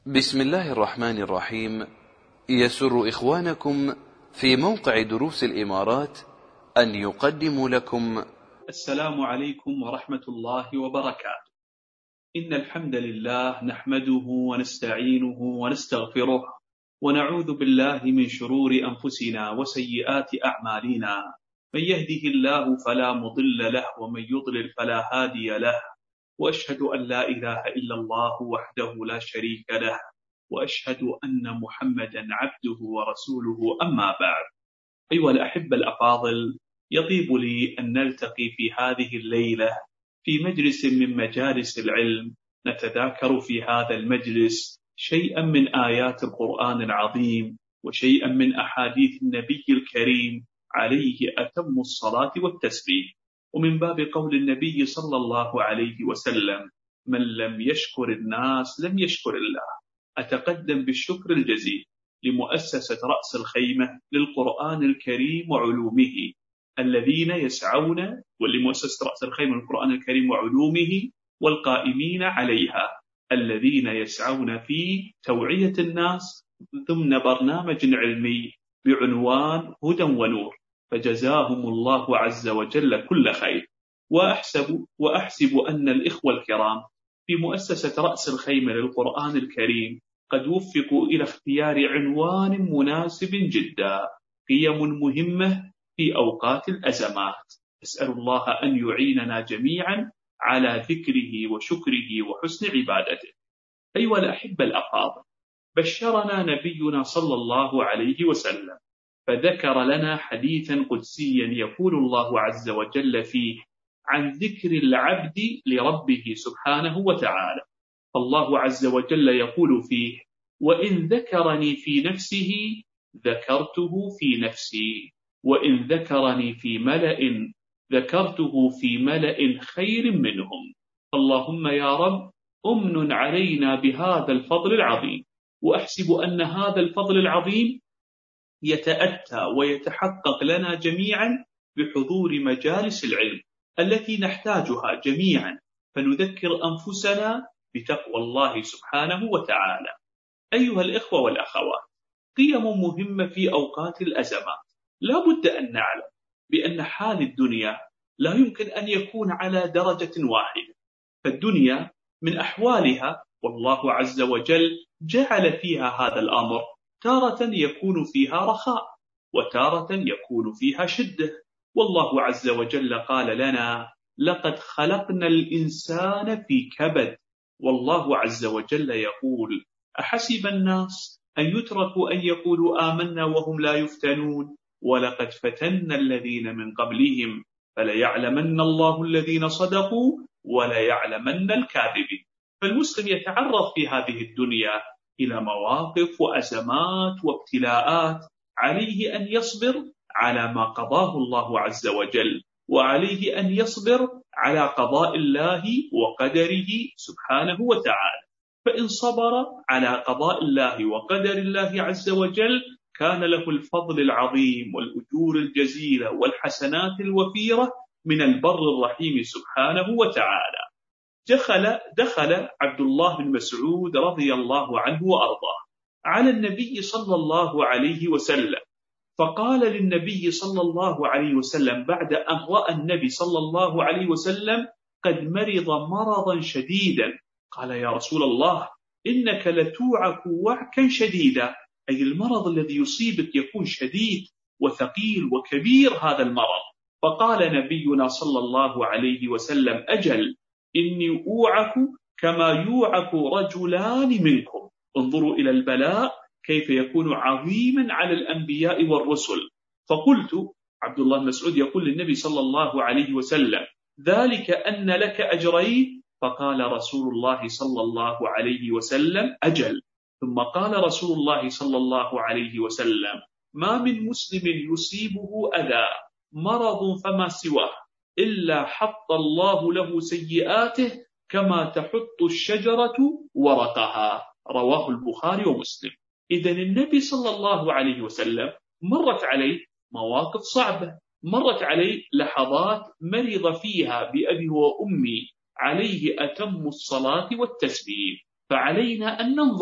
بسم الله الرحمن الرحيم. يسر إخوانكم في موقع دروس الإمارات أن يقدموا لكم السلام عليكم ورحمة الله وبركاته. إن الحمد لله نحمده ونستعينه ونستغفره ونعوذ بالله من شرور أنفسنا وسيئات أعمالنا، من يهده الله فلا مضل له ومن يضلل فلا هادي له، وأشهد أن لا إله إلا الله وحده لا شريك له، وأشهد أن محمدا عبده ورسوله. أما بعد، أيها الأحبة الأفاضل، يطيب لي أن نلتقي في هذه الليلة في مجلس من مجالس العلم، نتذاكر في هذا المجلس شيئا من آيات القرآن العظيم وشيئا من أحاديث النبي الكريم عليه أتم الصلاة والتسليم. ومن باب قول النبي صلى الله عليه وسلم: من لم يشكر الناس لم يشكر الله. أتقدم بالشكر الجزيل لمؤسسة رأس الخيمة للقرآن الكريم وعلومه الذين يسعون، ولمؤسسة رأس الخيمة للقرآن الكريم وعلومه والقائمين عليها الذين يسعون في توعية الناس ضمن برنامج علمي بعنوان هدى ونور، فجزاهم الله عز وجل كل خير. وأحسب أن الإخوة الكرام في مؤسسة رأس الخيمة للقرآن الكريم قد وفقوا إلى اختيار عنوان مناسب جدا: قيم مهمة في أوقات الأزمات. أسأل الله أن يعيننا جميعا على ذكره وشكره وحسن عبادته. أيها الأحبة الأفاضل، بشرنا نبينا صلى الله عليه وسلم فذكر لنا حديثا قدسيا يقول الله عز وجل فيه عن ذكر العبد لربه سبحانه وتعالى. الله عز وجل يقول فيه: وإن ذكرني في نفسه ذكرته في نفسي، وإن ذكرني في ملأ ذكرته في ملأ خير منهم. اللهم يا رب أمن علينا بهذا الفضل العظيم. وأحسب أن هذا الفضل العظيم يتأتى ويتحقق لنا جميعا بحضور مجالس العلم التي نحتاجها جميعا، فنذكر أنفسنا بتقوى الله سبحانه وتعالى. أيها الإخوة والأخوات، قيم مهمة في أوقات الأزمات. لا بد أن نعلم بأن حال الدنيا لا يمكن أن يكون على درجة واحدة، فالدنيا من أحوالها والله عز وجل جعل فيها هذا الأمر، تارة يكون فيها رخاء وتارة يكون فيها شدة. والله عز وجل قال لنا: لقد خلقنا الإنسان في كبد. والله عز وجل يقول: أحسب الناس أن يتركوا أن يقولوا آمنا وهم لا يفتنون ولقد فتنا الذين من قبلهم فليعلمن الله الذين صدقوا وليعلمن الكاذبين. فالمسلم يتعرض في هذه الدنيا إلى مواقف وأزمات وابتلاءات، عليه أن يصبر على ما قضاه الله عز وجل، وعليه أن يصبر على قضاء الله وقدره سبحانه وتعالى. فإن صبر على قضاء الله وقدر الله عز وجل كان له الفضل العظيم والأجور الجزيلة والحسنات الوفيرة من البر الرحيم سبحانه وتعالى. دخل عبد الله بن مسعود رضي الله عنه وأرضاه على النبي صلى الله عليه وسلم، فقال للنبي صلى الله عليه وسلم بعد أن رأى النبي صلى الله عليه وسلم قد مرض مرضا شديدا، قال: يا رسول الله، إنك لتوعك وعكا شديدا، أي المرض الذي يصيبك يكون شديد وثقيل وكبير هذا المرض. فقال نبينا صلى الله عليه وسلم: أجل، إني أوعك كما يوعك رجلان منكم. انظروا إلى البلاء كيف يكون عظيما على الأنبياء والرسل. فقلت، عبد الله بن مسعود يقول للنبي صلى الله عليه وسلم: ذلك أن لك أجرين. فقال رسول الله صلى الله عليه وسلم: أجل. ثم قال رسول الله صلى الله عليه وسلم: ما من مسلم يصيبه أذى مرض فما سواه إلا حط الله له سيئاته كما تحط الشجرة ورقها. رواه البخاري ومسلم. إذن النبي صلى الله عليه وسلم مرت عليه مواقف صعبة، مرت عليه لحظات مرض فيها بأبي وأمي عليه أتم الصلاة والتسليم. فعلينا أن ننظر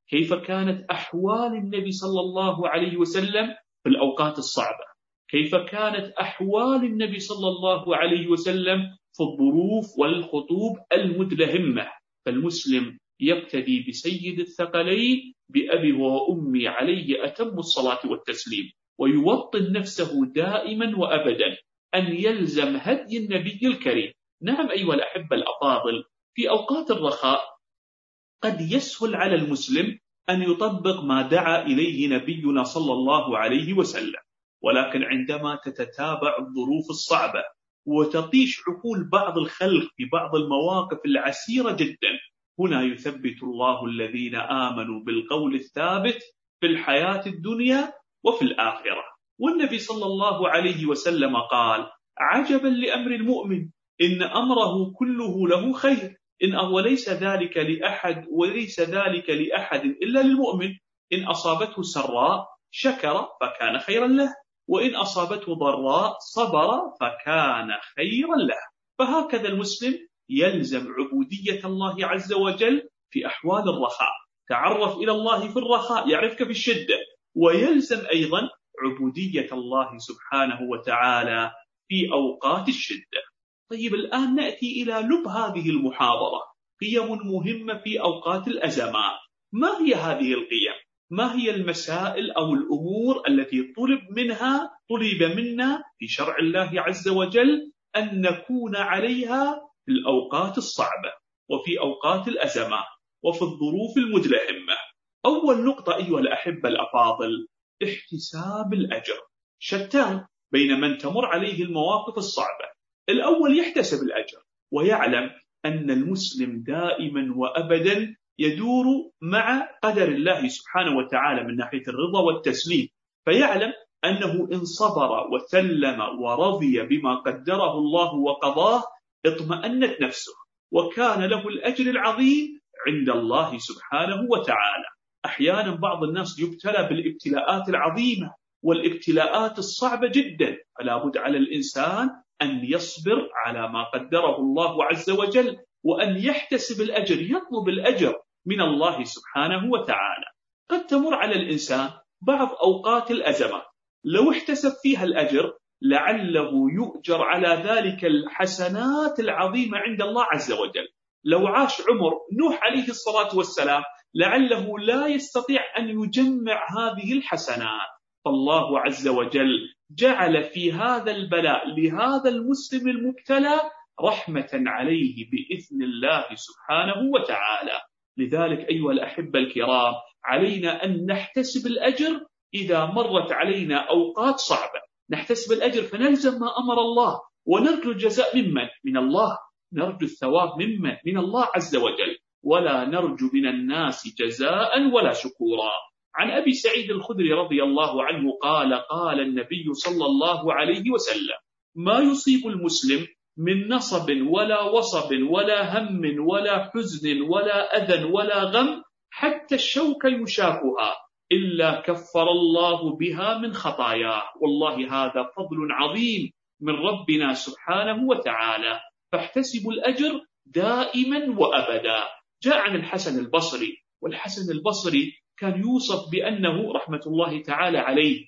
كيف كانت أحوال النبي صلى الله عليه وسلم في الأوقات الصعبة، كيف كانت أحوال النبي صلى الله عليه وسلم في الظروف والخطوب المدلهمة. فالمسلم يقتدي بسيد الثقلين بأبي وأمي عليه أتم الصلاة والتسليم، ويوطن نفسه دائما وأبدا أن يلزم هدي النبي الكريم. نعم أيها الأحبة الأفاضل، في أوقات الرخاء قد يسهل على المسلم أن يطبق ما دعا إليه نبينا صلى الله عليه وسلم، ولكن عندما تتتابع الظروف الصعبة وتطيش عقول بعض الخلق في بعض المواقف العسيرة جدا، هنا يثبت الله الذين آمنوا بالقول الثابت في الحياة الدنيا وفي الآخرة. والنبي صلى الله عليه وسلم قال: عجبا لأمر المؤمن إن أمره كله له خير، وليس ذلك لأحد إلا للمؤمن. إن أصابته سراء شكر فكان خيرا له، وإن أصابته ضراء صبر فكان خيرا له. فهكذا المسلم يلزم عبودية الله عز وجل في أحوال الرخاء. تعرف إلى الله في الرخاء يعرفك في الشدة، ويلزم أيضا عبودية الله سبحانه وتعالى في أوقات الشدة. طيب، الآن نأتي إلى لب هذه المحاضرة، قيم مهمة في أوقات الأزمات. ما هي هذه القيم؟ ما هي المسائل أو الأمور التي طلب منا في شرع الله عز وجل أن نكون عليها في الأوقات الصعبة وفي أوقات الأزمات وفي الظروف المدلهمة؟ أول نقطة أيها الأحبة الأفاضل: احتساب الأجر. شتان بين من تمر عليه المواقف الصعبة. الأول يحتسب الأجر ويعلم أن المسلم دائما وأبدا يدور مع قدر الله سبحانه وتعالى من ناحية الرضا والتسليم، فيعلم أنه إن صبر وسلم ورضي بما قدره الله وقضاه اطمأنت نفسه، وكان له الأجر العظيم عند الله سبحانه وتعالى. أحيانا بعض الناس يبتلى بالابتلاءات العظيمة والابتلاءات الصعبة جدا، فلا بد على الإنسان أن يصبر على ما قدره الله عز وجل، وأن يحتسب الأجر، يطلب الأجر من الله سبحانه وتعالى. قد تمر على الإنسان بعض أوقات الأزمات، لو احتسب فيها الأجر لعله يؤجر على ذلك الحسنات العظيمة عند الله عز وجل. لو عاش عمر نوح عليه الصلاة والسلام لعله لا يستطيع أن يجمع هذه الحسنات، فالله عز وجل جعل في هذا البلاء لهذا المسلم المبتلى رحمة عليه بإذن الله سبحانه وتعالى. لذلك أيها الأحبة الكرام، علينا أن نحتسب الأجر إذا مرت علينا أوقات صعبة، نحتسب الأجر فنلزم ما أمر الله، ونرجو الجزاء من الله، نرجو الثواب من الله عز وجل، ولا نرجو من الناس جزاء ولا شكورا. عن أبي سعيد الخدري رضي الله عنه قال: قال النبي صلى الله عليه وسلم: ما يصيب المسلم من نصب ولا وصب ولا هم ولا حزن ولا أذى ولا غم حتى الشوك يشاكها إلا كفر الله بها من خطاياه. والله هذا فضل عظيم من ربنا سبحانه وتعالى، فاحتسبوا الأجر دائما وأبدا. جاء عن الحسن البصري، والحسن البصري كان يوصف بأنه رحمة الله تعالى عليه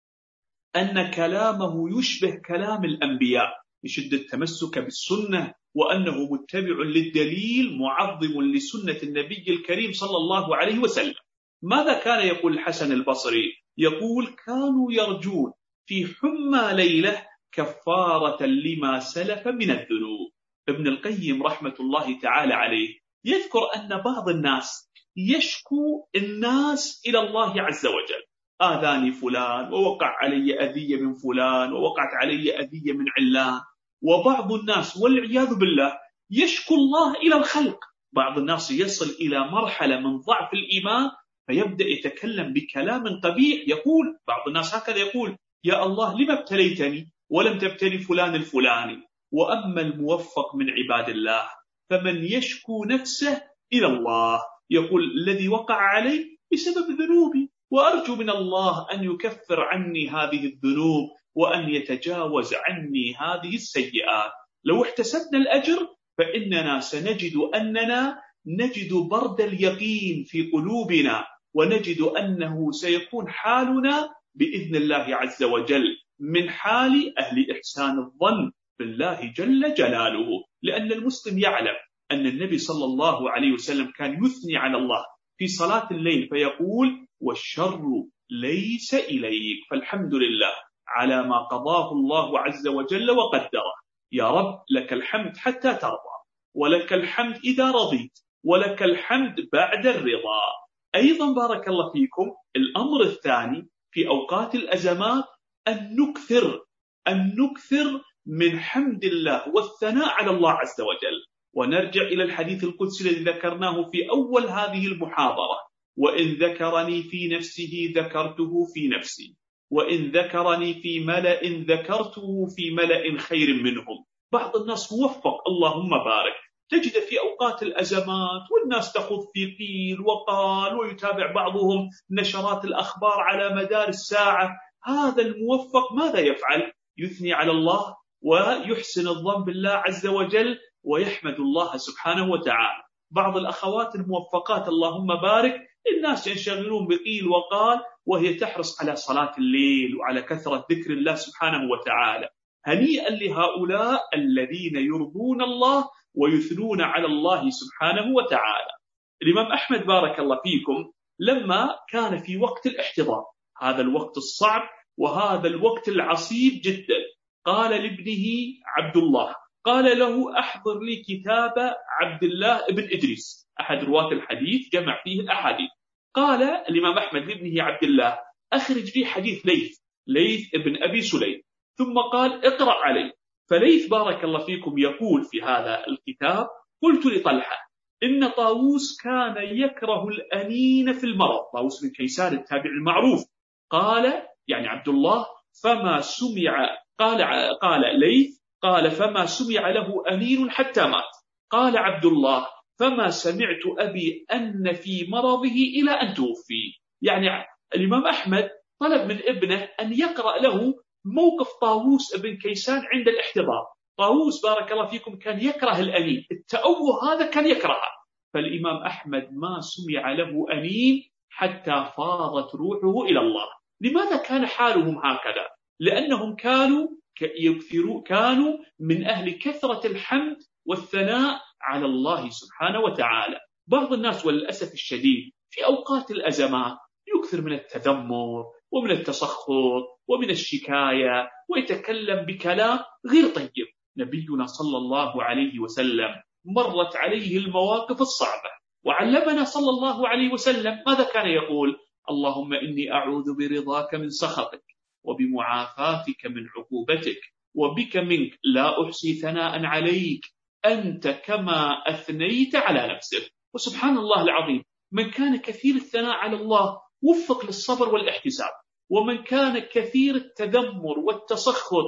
أن كلامه يشبه كلام الأنبياء بشدة تمسك بالسنة، وأنه متبع للدليل معظم لسنة النبي الكريم صلى الله عليه وسلم. ماذا كان يقول الحسن البصري؟ يقول: كانوا يرجون في حمى ليلة كفارة لما سلف من الذنوب. ابن القيم رحمة الله تعالى عليه يذكر أن بعض الناس يشكو الناس إلى الله عز وجل: آذاني فلان، ووقع علي أذية من فلان، ووقعت علي أذية من علان. وبعض الناس والعياذ بالله يشكو الله إلى الخلق. بعض الناس يصل إلى مرحلة من ضعف الإيمان فيبدأ يتكلم بكلام قبيح، يقول بعض الناس هكذا يقول: يا الله لما ابتليتني ولم تبتلي فلان الفلاني. وأما الموفق من عباد الله فمن يشكو نفسه إلى الله، يقول: الذي وقع علي بسبب ذنوبي، وأرجو من الله أن يكفر عني هذه الذنوب وأن يتجاوز عني هذه السيئات. لو احتسبنا الأجر فإننا سنجد أننا نجد برد اليقين في قلوبنا، ونجد أنه سيكون حالنا بإذن الله عز وجل من حال أهل إحسان الظن بالله جل جلاله. لأن المسلم يعلم أن النبي صلى الله عليه وسلم كان يثني على الله في صلاة الليل فيقول: والشر ليس إليك. فالحمد لله على ما قضاه الله عز وجل وقدره. يا رب لك الحمد حتى ترضى، ولك الحمد إذا رضيت، ولك الحمد بعد الرضا. أيضا بارك الله فيكم، الأمر الثاني في أوقات الأزمات أن نكثر من حمد الله والثناء على الله عز وجل. ونرجع إلى الحديث القدسي الذي ذكرناه في أول هذه المحاضرة: وإن ذكرني في نفسه ذكرته في نفسي، وإن ذكرني في ملأ ذكرته في ملأ خير منهم. بعض الناس موفق اللهم بارك، تجد في أوقات الأزمات والناس تخوض في قيل وقال، ويتابع بعضهم نشرات الأخبار على مدار الساعة. هذا الموفق ماذا يفعل؟ يثني على الله ويحسن الظن بالله عز وجل ويحمد الله سبحانه وتعالى. بعض الأخوات الموفقات اللهم بارك، الناس ينشغلون بقيل وقال وهي تحرص على صلاة الليل وعلى كثرة ذكر الله سبحانه وتعالى. هنيئا لهؤلاء الذين يرضون الله ويثنون على الله سبحانه وتعالى. الإمام أحمد بارك الله فيكم لما كان في وقت الاحتضار، هذا الوقت الصعب وهذا الوقت العصيب جدا، قال لابنه عبد الله، قال له: أحضر لي كتاب عبد الله بن إدريس، أحد رواة الحديث جمع فيه الأحاديث. قال الإمام أحمد لابنه عبد الله: أخرج لي حديث ليث ابن أبي سليم. ثم قال: اقرأ علي. فليث بارك الله فيكم يقول في هذا الكتاب: قلت لطلحة: إن طاووس كان يكره الأنين في المرض. طاووس بن كيسان التابع المعروف. قال يعني عبد الله: فما سمع، قال ليث قال: فما سمع له أنين حتى مات. قال عبد الله: فما سمعت أبي أن في مرضه إلى أن توفي. يعني الإمام أحمد طلب من ابنه أن يقرأ له موقف طاووس بن كيسان عند الاحتضار. طاووس بارك الله فيكم كان يكره الأنين، التأوه هذا كان يكرهه. فالإمام أحمد ما سمع له أنين حتى فاضت روحه إلى الله. لماذا كان حالهم هكذا؟ لأنهم كانوا من أهل كثرة الحمد والثناء على الله سبحانه وتعالى. بعض الناس وللأسف الشديد في أوقات الأزمات يكثر من التذمر ومن التسخط ومن الشكاية ويتكلم بكلام غير طيب. نبينا صلى الله عليه وسلم مرت عليه المواقف الصعبة وعلمنا صلى الله عليه وسلم ماذا كان يقول: اللهم إني أعوذ برضاك من سخطك وبمعافاتك من عقوبتك وبك منك لا أحصي ثناء عليك أنت كما أثنيت على نفسك. وسبحان الله العظيم، من كان كثير الثناء على الله وفق للصبر والاحتساب، ومن كان كثير التذمر والتسخط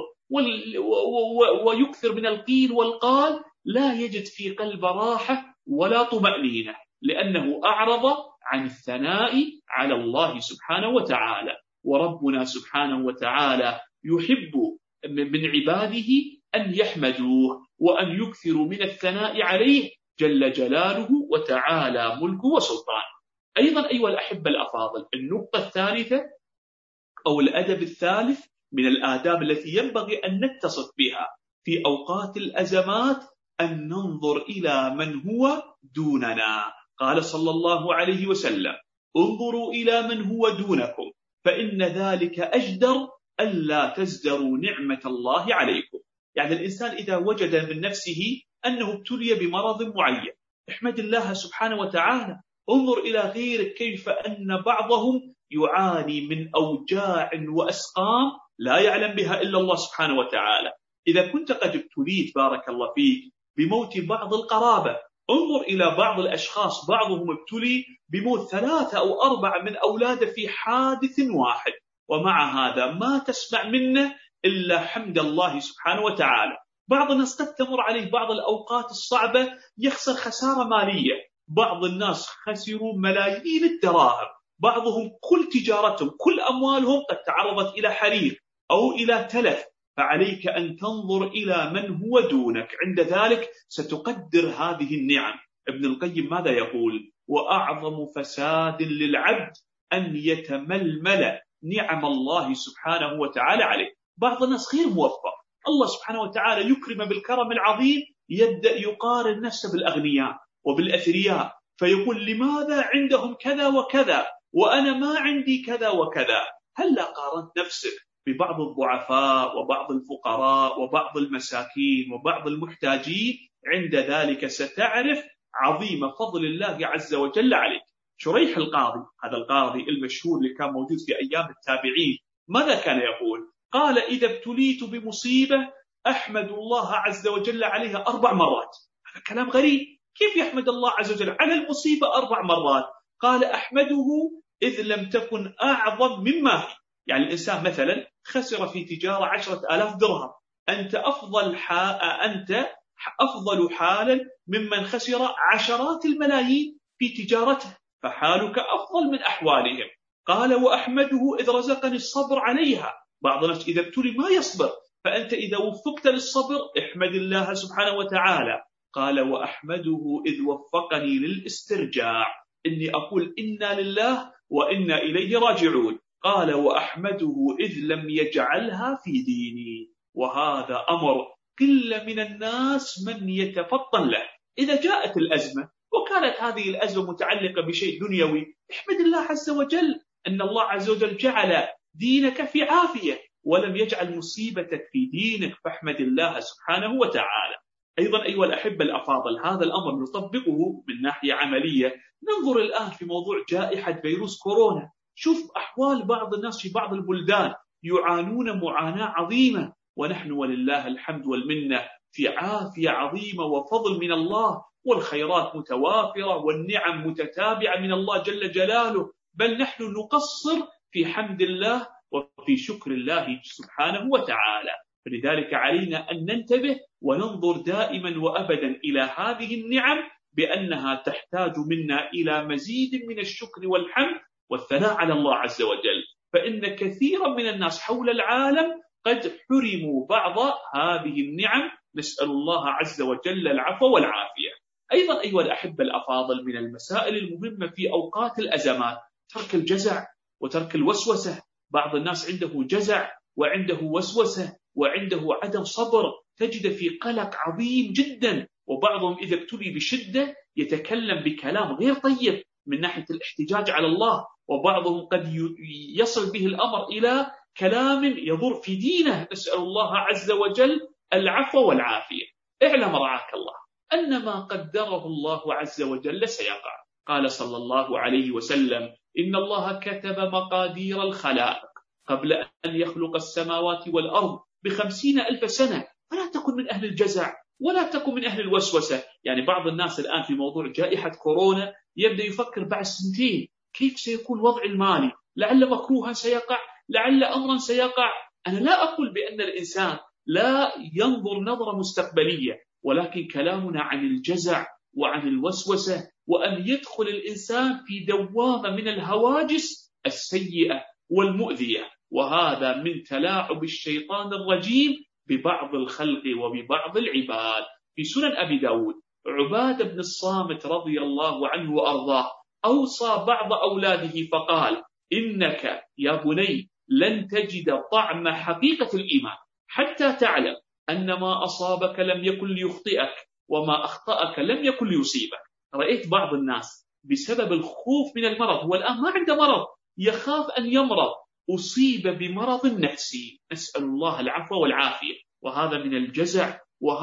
ويكثر من القيل والقال لا يجد في قلب راحة ولا طمأنينة، لأنه أعرض عن الثناء على الله سبحانه وتعالى. وربنا سبحانه وتعالى يحب من عباده أن يحمدوه وأن يكثروا من الثناء عليه جل جلاله وتعالى ملكه وسلطانه. أيضا أيها الأحبة الأفاضل، النقطة الثالثة أو الأدب الثالث من الآداب التي ينبغي أن نتصف بها في أوقات الأزمات أن ننظر إلى من هو دوننا. قال صلى الله عليه وسلم: انظروا إلى من هو دونكم فإن ذلك أجدر ألا تزدروا نعمة الله عليكم. يعني الإنسان إذا وجد من نفسه أنه ابتلي بمرض معين، احمد الله سبحانه وتعالى. انظر إلى غيرك كيف أن بعضهم يعاني من أوجاع وأسقام لا يعلم بها إلا الله سبحانه وتعالى. إذا كنت قد ابتليت بارك الله فيك بموت بعض القرابة، انظر إلى بعض الأشخاص بعضهم ابتلي بموت 3 أو 4 من أولاده في حادث واحد، ومع هذا ما تسمع منه إلا حمد الله سبحانه وتعالى. بعض الناس قد تمر عليه بعض الأوقات الصعبة يخسر خسارة مالية، بعض الناس خسروا ملايين الدراهم، بعضهم كل تجارتهم كل أموالهم قد تعرضت إلى حريق أو إلى تلف. فعليك أن تنظر إلى من هو دونك، عند ذلك ستقدر هذه النعم. ابن القيم ماذا يقول؟ وأعظم فساد للعبد أن يتململ نعم الله سبحانه وتعالى عليه. بعض الناس غير موفق، الله سبحانه وتعالى يكرم بالكرم العظيم، يبدأ يقارن نفسه بالأغنياء وبالأثرياء، فيقول لماذا عندهم كذا وكذا وأنا ما عندي كذا وكذا؟ هلا قارنت نفسك ببعض الضعفاء وبعض الفقراء وبعض المساكين وبعض المحتاجين، عند ذلك ستعرف عظيم فضل الله عز وجل عليك. شريح القاضي، هذا القاضي المشهور اللي كان موجود في أيام التابعين، ماذا كان يقول؟ قال: إذا ابتليت بمصيبة أحمد الله عز وجل عليها 4 مرات. هذا كلام غريب، كيف يحمد الله عز وجل على المصيبة 4 مرات؟ قال: أحمده إذ لم تكن أعظم مما هي. يعني الإنسان مثلا خسر في تجارة 10,000 درهم، أنت أفضل حالا ممن خسر عشرات الملايين في تجارته، فحالك أفضل من أحوالهم. قال: وأحمده إذ رزقني الصبر عليها. بعض الناس إذا ابتلي ما يصبر، فأنت إذا وفقت للصبر احمد الله سبحانه وتعالى. قال: وأحمده إذ وفقني للاسترجاع، إني أقول إنا لله وإنا إليه راجعون. قال: وأحمده إذ لم يجعلها في ديني. وهذا أمر قل من الناس من يتفطن له. إذا جاءت الأزمة وكانت هذه الأزمة متعلقة بشيء دنيوي، احمد الله عز وجل أن الله عز وجل جعل دينك في عافية ولم يجعل مصيبتك في دينك، فاحمد الله سبحانه وتعالى. أيضا أيها الأحبة الأفاضل، هذا الأمر نطبقه من ناحية عملية. ننظر الآن في موضوع جائحة فيروس كورونا، شوف أحوال بعض الناس في بعض البلدان يعانون معاناة عظيمة، ونحن ولله الحمد والمنة في عافية عظيمة وفضل من الله، والخيرات متوافرة والنعم متتابعة من الله جل جلاله، بل نحن نقصر في حمد الله وفي شكر الله سبحانه وتعالى. فلذلك علينا أن ننتبه وننظر دائما وأبدا إلى هذه النعم بأنها تحتاج منا إلى مزيد من الشكر والحمد والثناء على الله عز وجل، فإن كثيرا من الناس حول العالم قد حرموا بعض هذه النعم، نسأل الله عز وجل العفو والعافية. أيضا أيها الأحبة الأفاضل، من المسائل المهمة في أوقات الأزمات ترك الجزع وترك الوسوسة. بعض الناس عنده جزع وعنده وسوسة وعنده عدم صبر، تجد في قلق عظيم جدا، وبعضهم إذا ابتلي بشدة يتكلم بكلام غير طيب من ناحية الاحتجاج على الله، وبعضهم قد يصل به الأمر إلى كلام يضر في دينه، نسأل الله عز وجل العفو والعافية. اعلم رعاك الله أن ما قدره الله عز وجل سيقع. قال صلى الله عليه وسلم: إن الله كتب مقادير الخلائق قبل أن يخلق السماوات والأرض ب50,000 سنة، فلا تكن من أهل الجزع ولا تكن من أهل الوسوسة. يعني بعض الناس الآن في موضوع جائحة كورونا يبدأ يفكر بعد 2 سنين كيف سيكون الوضع المالي، لعل مكروها سيقع، لعل أمرا سيقع. أنا لا أقول بأن الإنسان لا ينظر نظرة مستقبلية، ولكن كلامنا عن الجزع وعن الوسوسة، وأن يدخل الإنسان في دوامة من الهواجس السيئة والمؤذية، وهذا من تلاعب الشيطان الرجيم ببعض الخلق وببعض العباد. في سنن أبي داود عبادة بن الصامت رضي الله عنه وأرضاه أوصى بعض أولاده فقال: إنك يا بني لن تجد طعم حقيقة الإيمان حتى تعلم أن ما أصابك لم يكن ليخطئك وما أخطأك لم يكن ليصيبك. رأيت بعض الناس بسبب الخوف من المرض، هو الآن ما عنده مرض، يخاف أن يمرض، أصيب بمرض نفسي، نسأل الله العفو والعافية. وهذا من الجزع،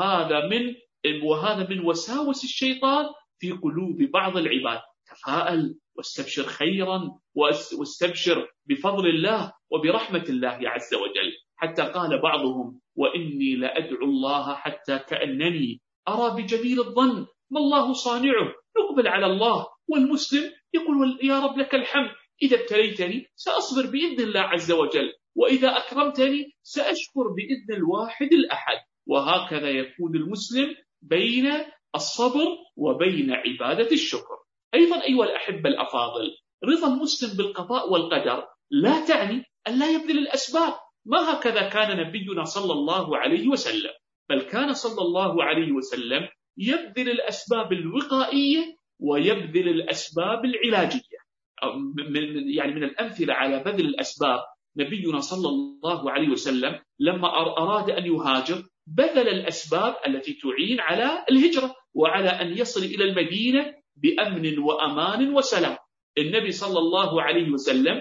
وهذا من وساوس الشيطان في قلوب بعض العباد. تفاءل واستبشر خيرا واستبشر بفضل الله وبرحمة الله عز وجل. حتى قال بعضهم: وإني لأدعو الله حتى كأنني أرى بجميل الظن ما الله صانعه. نقبل على الله، والمسلم يقول: يا رب لك الحمد، إذا ابتليتني سأصبر بإذن الله عز وجل، وإذا أكرمتني سأشكر بإذن الواحد الأحد. وهكذا يكون المسلم بين الصبر وبين عبادة الشكر. أيضا أيها الأحبة الأفاضل، رضا المسلم بالقضاء والقدر لا تعني أن لا يبذل الأسباب، ما هكذا كان نبينا صلى الله عليه وسلم، بل كان صلى الله عليه وسلم يبذل الأسباب الوقائية ويبذل الأسباب العلاجية. يعني من الأمثلة على بذل الأسباب نبينا صلى الله عليه وسلم لما أراد أن يهاجر بذل الأسباب التي تعين على الهجرة وعلى أن يصل إلى المدينة بأمن وأمان وسلام. النبي صلى الله عليه وسلم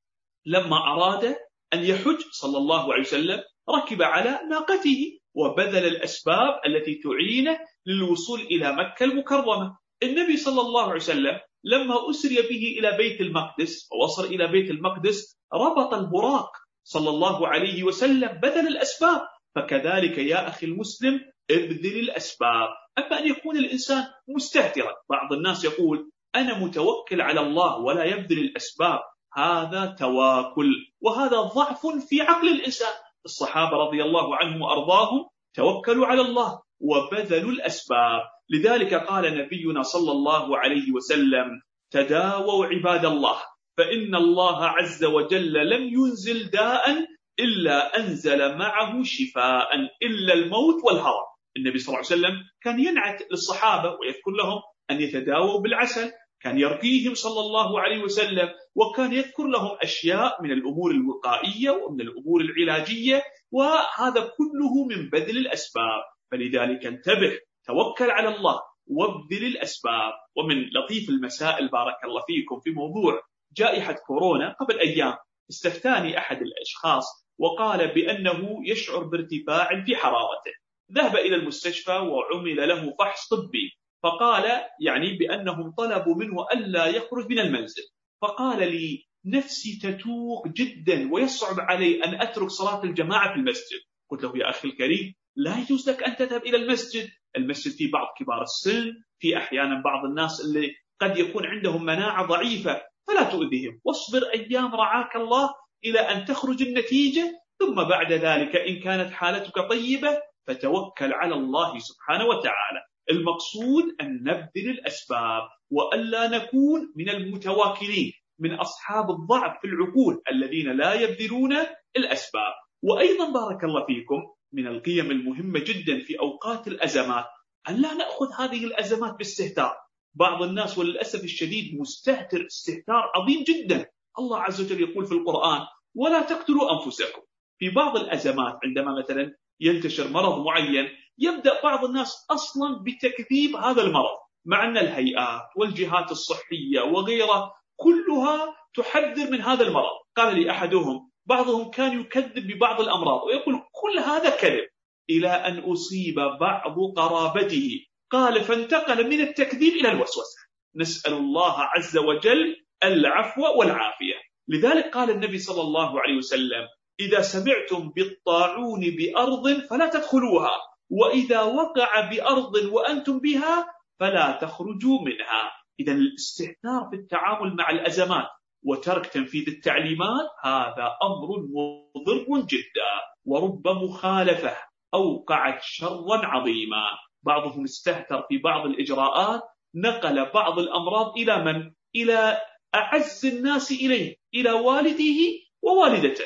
لما أراد أن يحج صلى الله عليه وسلم ركب على ناقته وبذل الأسباب التي تعينه للوصول إلى مكة المكرمة. النبي صلى الله عليه وسلم لما أسري به إلى بيت المقدس ووصل إلى بيت المقدس ربط البراق صلى الله عليه وسلم، بذل الأسباب. فكذلك يا أخي المسلم ابذل الأسباب. أما أن يكون الإنسان مستهترا، بعض الناس يقول أنا متوكل على الله ولا يبذل الأسباب، هذا تواكل وهذا ضعف في عقل الإنسان. الصحابة رضي الله عنهم وأرضاهم توكلوا على الله وبذلوا الأسباب. لذلك قال نبينا صلى الله عليه وسلم تداووا عباد الله فإن الله عز وجل لم ينزل داء إلا أنزل معه شفاء إلا الموت والهرم. النبي صلى الله عليه وسلم كان ينعت للصحابة ويذكر لهم أن يتداووا بالعسل، كان يرقيهم صلى الله عليه وسلم، وكان يذكر لهم أشياء من الأمور الوقائية ومن الأمور العلاجية، وهذا كله من بذل الأسباب. فلذلك انتبه، توكل على الله وابذل الأسباب. ومن لطيف المسائل بارك الله فيكم في موضوع جائحة كورونا، قبل أيام استفتاني أحد الأشخاص وقال بأنه يشعر بارتفاع في حرارته، ذهب إلى المستشفى وعمل له فحص طبي، فقال يعني بأنهم طلبوا منه ألا يخرج من المنزل، فقال لي نفسي تتوق جدا ويصعب علي أن أترك صلاة الجماعة في المسجد. قلت له يا أخي الكريم لا يجوز لك أن تذهب إلى المسجد، المسجد فيه بعض كبار السن، في أحيانا بعض الناس اللي قد يكون عندهم مناعة ضعيفة، فلا تؤذهم، واصبر أيام رعاك الله إلى أن تخرج النتيجة، ثم بعد ذلك إن كانت حالتك طيبة فتوكل على الله سبحانه وتعالى. المقصود أن نبذل الأسباب وألا نكون من المتواكلين، من أصحاب الضعف في العقول الذين لا يبذلون الأسباب. وأيضا بارك الله فيكم من القيم المهمة جدا في أوقات الأزمات أن لا نأخذ هذه الأزمات باستهتار. بعض الناس وللأسف الشديد مستهتر استهتار عظيم جدا. الله عز وجل يقول في القرآن ولا تقتلوا أنفسكم. في بعض الأزمات عندما مثلا ينتشر مرض معين يبدأ بعض الناس أصلا بتكذيب هذا المرض، مع أن الهيئات والجهات الصحية وغيرها كلها تحذر من هذا المرض. قال لي أحدهم بعضهم كان يكذب ببعض الأمراض ويقول كل هذا كذب، إلى أن أصيب بعض قرابته، قال فانتقل من التكذيب إلى الوسوسة. نسأل الله عز وجل العفو والعافية. لذلك قال النبي صلى الله عليه وسلم إذا سمعتم بالطاعون بأرض فلا تدخلوها، وإذا وقع بأرض وأنتم بها فلا تخرجوا منها. إذا الاستهتار في التعامل مع الأزمات وترك تنفيذ التعليمات هذا أمر مضر جدا، ورب مخالفة أوقعت شرا عظيما. بعضهم استهتر في بعض الإجراءات، نقل بعض الأمراض إلى من؟ إلى أعز الناس إليه، إلى والده ووالدته،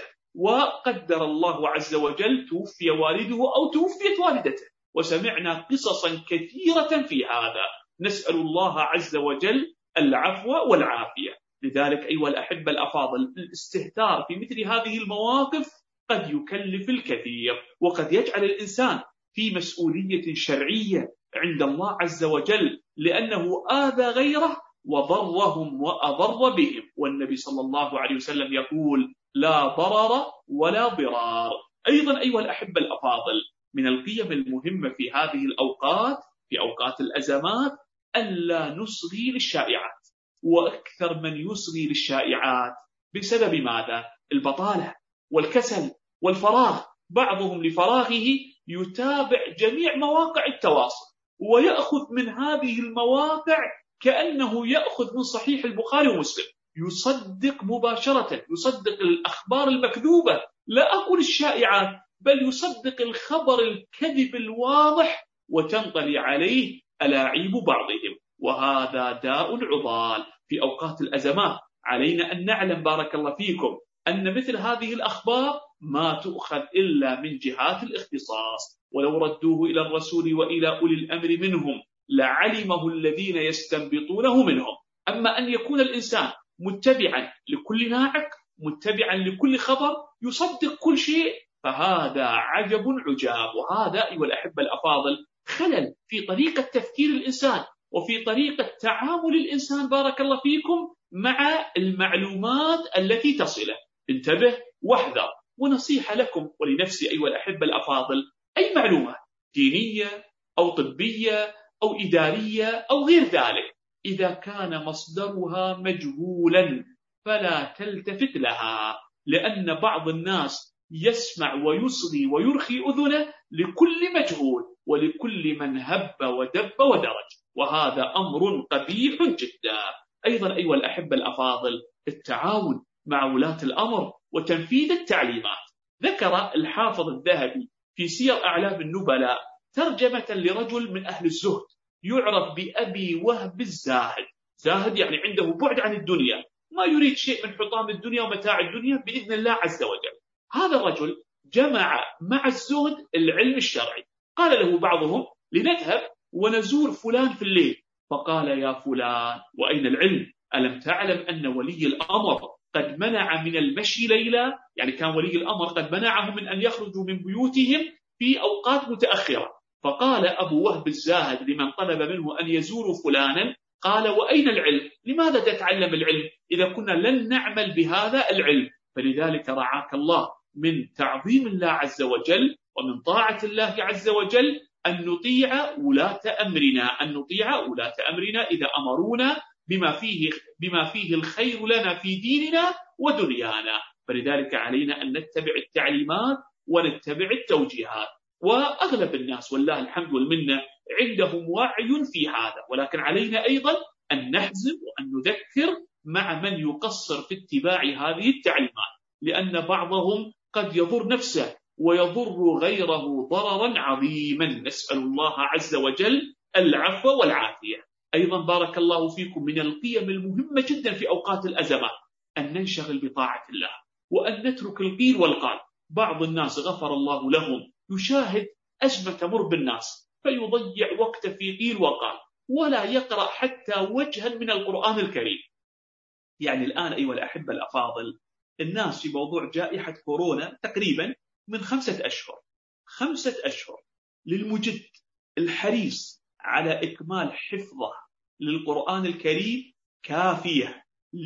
وقدر الله عز وجل توفي والده أو توفيت والدته، وسمعنا قصصا كثيرة في هذا. نسأل الله عز وجل العفو والعافية. لذلك أيها الأحبة الأفاضل الاستهتار في مثل هذه المواقف قد يكلف الكثير، وقد يجعل الإنسان في مسؤولية شرعية عند الله عز وجل، لأنه آذى غيره وضرهم وأضر بهم. والنبي صلى الله عليه وسلم يقول لا ضرر ولا ضرار. أيضا أيها الأحبة الأفاضل من القيم المهمة في هذه الأوقات، في أوقات الأزمات، ألا نصغي للشائعات. وأكثر من يصغي للشائعات بسبب ماذا؟ البطالة والكسل والفراغ. بعضهم لفراغه يتابع جميع مواقع التواصل ويأخذ من هذه المواقع كأنه يأخذ من صحيح البخاري ومسلم، يصدق مباشرة، يصدق الأخبار المكذوبة، لا أقول الشائعات، بل يصدق الخبر الكذب الواضح وتنطلي عليه ألاعيب بعضهم. وهذا داء عضال. في أوقات الأزمات علينا أن نعلم بارك الله فيكم أن مثل هذه الأخبار ما تؤخذ إلا من جهات الاختصاص، ولو ردوه إلى الرسول وإلى أولي الأمر منهم لعلمه الذين يستنبطونه منهم. أما أن يكون الإنسان متبعا لكل ناعق، متبعا لكل خبر، يصدق كل شيء، فهذا عجب عجاب. وهذا أيها الأحبة الأفاضل خلل في طريقة تفكير الإنسان وفي طريقة تعامل الإنسان بارك الله فيكم مع المعلومات التي تصله. انتبه واحذر. ونصيحة لكم ولنفسي أيها الأحبة الأفاضل، أي معلومة دينية أو طبية أو إدارية أو غير ذلك، إذا كان مصدرها مجهولا فلا تلتفت لها، لأن بعض الناس يسمع ويصغي ويرخي أذنه لكل مجهول ولكل من هب ودب ودرج، وهذا أمر قبيح جدا. أيضا أيها الأحبة الأفاضل، التعاون مع ولاة الأمر وتنفيذ التعليمات. ذكر الحافظ الذهبي في سير أعلام النبلاء ترجمة لرجل من أهل الزهد يعرف بأبي وهب الزاهد. زاهد يعني عنده بعد عن الدنيا، ما يريد شيء من حطام الدنيا ومتاع الدنيا بإذن الله عز وجل. هذا الرجل جمع مع الزهد العلم الشرعي. قال له بعضهم: لنذهب ونزور فلان في الليل. فقال: يا فلان، وأين العلم؟ ألم تعلم أن ولي الأمر قد منع من المشي ليلا؟ يعني كان ولي الأمر قد منعهم من أن يخرجوا من بيوتهم في أوقات متأخرة. فقال أبو وهب الزاهد لمن طلب منه أن يزوروا فلانا: قال: وأين العلم؟ لماذا تتعلم العلم إذا كنا لن نعمل بهذا العلم؟ فلذلك رعاك الله من تعظيم الله عز وجل ومن طاعة الله عز وجل أن نطيع ولاة أمرنا إذا أمرونا بما فيه الخير لنا في ديننا ودنيانا. فلذلك علينا أن نتبع التعليمات ونتبع التوجيهات. وأغلب الناس والله الحمد والمنة عندهم وعي في هذا، ولكن علينا أيضا أن نحزم وأن نذكر مع من يقصر في اتباع هذه التعليمات، لأن بعضهم قد يضر نفسه ويضر غيره ضررا عظيما. نسأل الله عز وجل العفو والعافية. أيضا بارك الله فيكم من القيم المهمة جدا في أوقات الأزمات أن ننشغل بطاعة الله وأن نترك القيل والقال. بعض الناس غفر الله لهم يشاهد أزمة تمر بالناس فيضيع وقته في قيل وقال ولا يقرأ حتى وجها من القرآن الكريم. يعني الآن أيها الأحبة الأفاضل، الناس في موضوع جائحة كورونا تقريبا من 5 أشهر للمجد الحريص على إكمال حفظه للقرآن الكريم كافية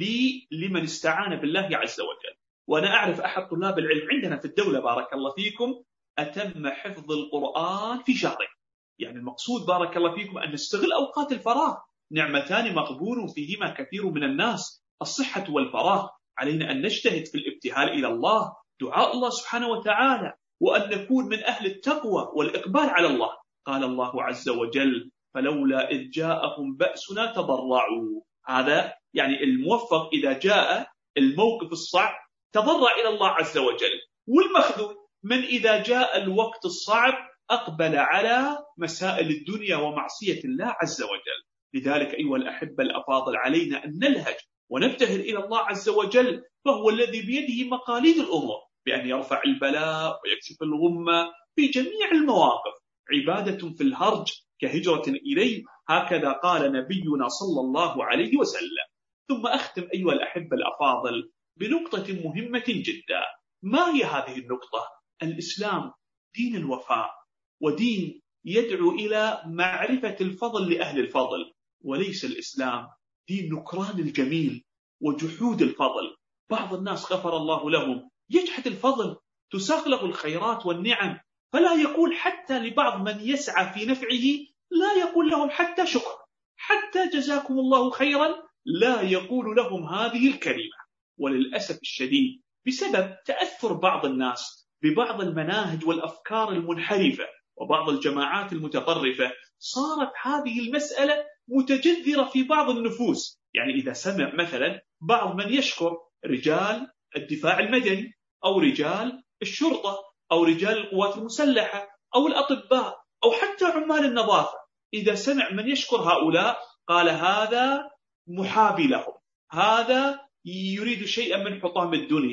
لمن استعان بالله عز وجل. وأنا أعرف أحد طلاب العلم عندنا في الدولة بارك الله فيكم أتم حفظ القرآن في شهرين. يعني المقصود بارك الله فيكم أن نستغل أوقات الفراغ، نعمتان مقبول فيهما كثير من الناس، الصحة والفراغ. علينا أن نجتهد في الابتهال إلى الله، دعاء الله سبحانه وتعالى، وأن نكون من أهل التقوى والإقبال على الله. قال الله عز وجل: فلولا إذ جاءهم بأسنا تضرعوا. هذا يعني الموفق إذا جاء الموقف الصعب تضرع إلى الله عز وجل، والمخذول من إذا جاء الوقت الصعب أقبل على مسائل الدنيا ومعصية الله عز وجل. لذلك أيها الأحبة الأفاضل علينا أن نلهج ونبتهل إلى الله عز وجل، فهو الذي بيده مقاليد الأمور، بأن يرفع البلاء ويكشف الغمة في جميع المواقف. عبادة في الهرج كهجرة إليه، هكذا قال نبينا صلى الله عليه وسلم. ثم أختم أيها الأحبة الأفاضل بنقطة مهمة جدا. ما هي هذه النقطة؟ الإسلام دين الوفاء، ودين يدعو إلى معرفة الفضل لأهل الفضل، وليس الإسلام دين نكران الجميل وجحود الفضل. بعض الناس غفر الله لهم يجحد الفضل، تساق له الخيرات والنعم، فلا يقول حتى لبعض من يسعى في نفعه، لا يقول لهم حتى شكر، حتى جزاكم الله خيرا، لا يقول لهم هذه الكلمة. وللأسف الشديد بسبب تأثر بعض الناس ببعض المناهج والأفكار المنحرفة وبعض الجماعات المتطرفة، صارت هذه المسألة متجذرة في بعض النفوس. يعني إذا سمع مثلا بعض من يشكر رجال الدفاع المدني أو رجال الشرطة أو رجال القوات المسلحة أو الأطباء أو حتى عمال النظافة، إذا سمع من يشكر هؤلاء قال هذا محابي لهم، هذا يريد شيئا من حطام الدنيا،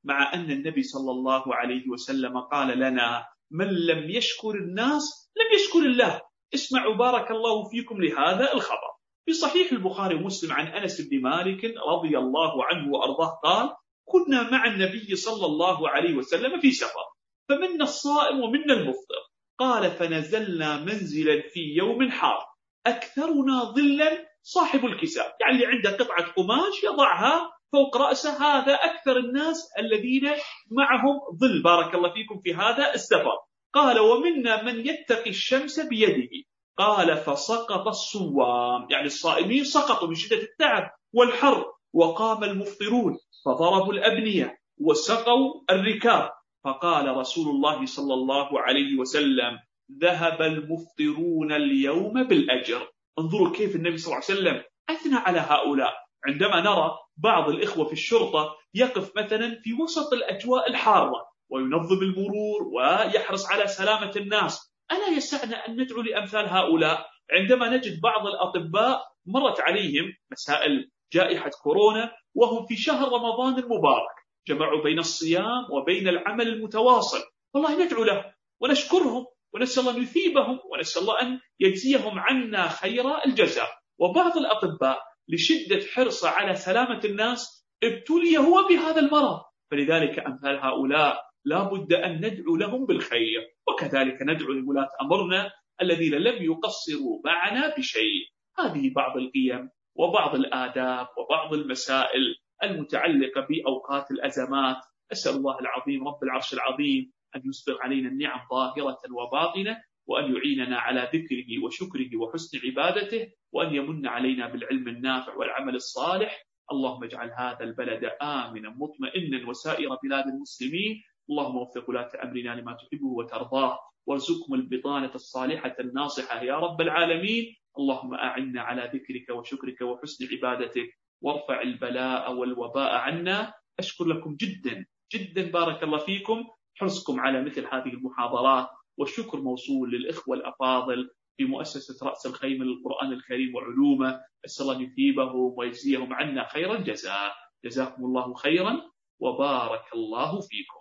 مع أن النبي صلى الله عليه وسلم قال لنا: من لم يشكر الناس لم يشكر الله. اسمعوا بارك الله فيكم لهذا الخبر في صحيح البخاري ومسلم عن أنس بن مالك رضي الله عنه وأرضاه قال: كنا مع النبي صلى الله عليه وسلم في سفر، فمنا الصائم ومنا المفطر. قال: فنزلنا منزلا في يوم حار، أكثرنا ظلا صاحب الكساء، يعني اللي عنده قطعة قماش يضعها فوق رأسه، هذا أكثر الناس الذين معهم ظل بارك الله فيكم في هذا السفر. قال: ومنا من يتقي الشمس بيده. قال: فسقط الصوام، يعني الصائمين سقطوا من شدة التعب والحر، وقام المفطرون فضربوا الأبنية وسقوا الركاب. فقال رسول الله صلى الله عليه وسلم: ذهب المفطرون اليوم بالأجر. انظروا كيف النبي صلى الله عليه وسلم أثنى على هؤلاء. عندما نرى بعض الإخوة في الشرطة يقف مثلا في وسط الأجواء الحارة وينظم المرور ويحرص على سلامة الناس، ألا يسعنا أن ندعو لأمثال هؤلاء؟ عندما نجد بعض الأطباء مرت عليهم مسائل جائحة كورونا وهم في شهر رمضان المبارك، جمعوا بين الصيام وبين العمل المتواصل، والله ندعو لهم ونشكرهم ونسأل الله أن يثيبهم ونسأل الله أن يجزيهم عنا خير الجزاء. وبعض الأطباء لشدة حرصه على سلامة الناس ابتلي هو بهذا المرض، فلذلك أمثال هؤلاء لا بد أن ندعو لهم بالخير، وكذلك ندعو لولاة أمرنا الذين لم يقصروا معنا بشيء. هذه بعض القيم وبعض الآداب وبعض المسائل المتعلقة بأوقات الأزمات. أسأل الله العظيم رب العرش العظيم أن يسبغ علينا النعم ظاهرة وباطنة، وأن يعيننا على ذكره وشكره وحسن عبادته، وأن يمن علينا بالعلم النافع والعمل الصالح. اللهم اجعل هذا البلد آمنا مطمئنا وسائر بلاد المسلمين. اللهم وفق ولاة أمرنا لما تحبه وترضاه، وارزقهم البطانة الصالحة الناصحة يا رب العالمين. اللهم أعنا على ذكرك وشكرك وحسن عبادتك، وارفع البلاء والوباء عنا. أشكر لكم جدا جدا بارك الله فيكم حرصكم على مثل هذه المحاضرات، والشكر موصول للإخوة الأفاضل في مؤسسة رأس الخيمة للقرآن الكريم وعلومه. أسأل الله يثيبهم ويجزيهم عنا خير الجزاء. جزاكم الله خيرا وبارك الله فيكم.